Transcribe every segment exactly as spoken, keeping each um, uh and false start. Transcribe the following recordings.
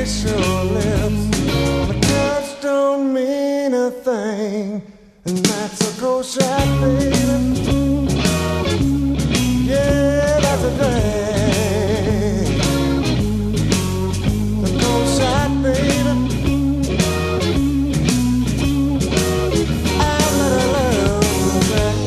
kiss your lips. My touch don't mean a thing, and that's a cold shot, baby. Yeah, that's a thing. A cold shot, baby. I let her love back.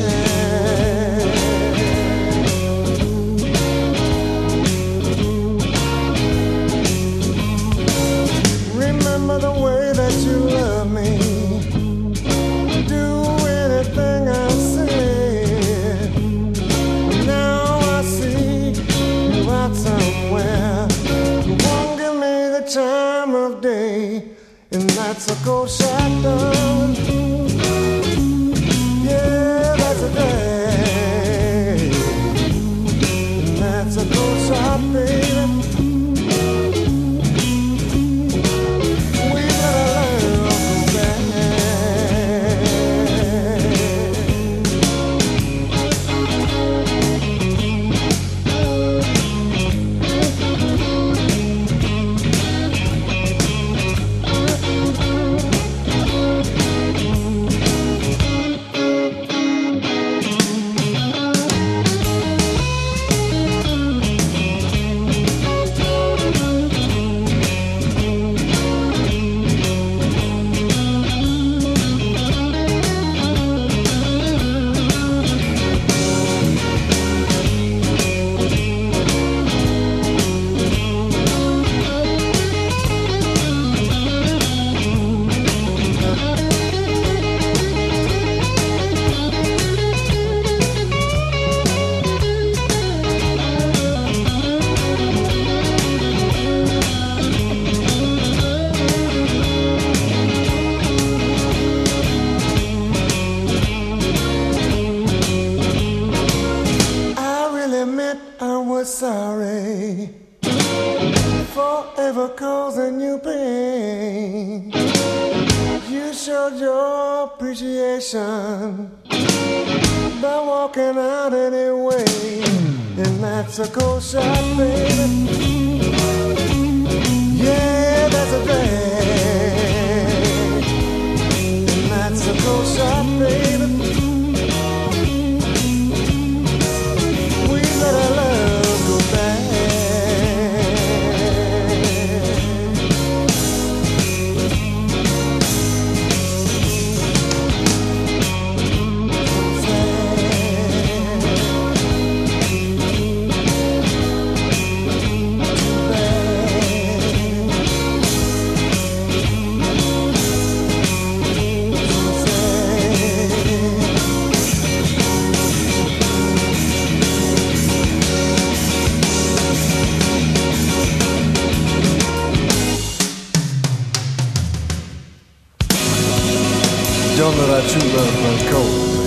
Remember the way that you love me. Do anything I say. Now I see you out somewhere. You won't give me the time of day, and that's a cold shot, darling. Yeah, that's a day, and that's a cold shot, baby. Sorry for ever causing you pain. You showed your appreciation by walking out anyway, and that's a cold shot, baby. Yeah, that's a thing, and that's a cold shot, baby. We let our love go back. Don't let our true love run cold.